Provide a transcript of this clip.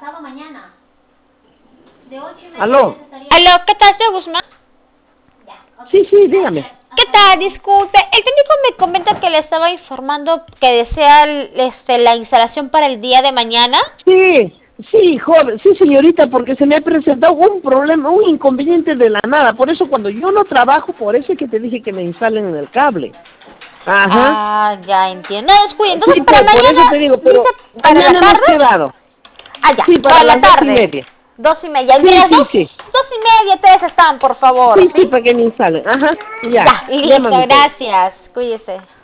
pasado mañana. De 8:30 ¿Aló? estaría... Aló, ¿qué tal, señor Guzmán? Ya, ok. Sí, sí, dígame. ¿Qué tal? Disculpe, el técnico me comenta que le estaba informando que desea la instalación para el día de mañana. Sí, sí, joven, sí, señorita, porque se me ha presentado un problema, un inconveniente de la nada. Por eso cuando yo no trabajo, por eso es que te dije que me instalen en el cable. Ajá. Ah, ya entiendo. No, descuide. Entonces, Sí, para por eso mañana, te digo, dice pero para la mañana hemos tarde. quedado. Ah, ya, Sí, para para la las 2:30. tarde. 2:30. Entre Sí, las sí, dos, sí. 2:30, 3 están, por favor, Sí, ¿sí? sí, para que me instalen. Ajá, ya. Ya, listo, Llámame, pues. gracias. Cuídese.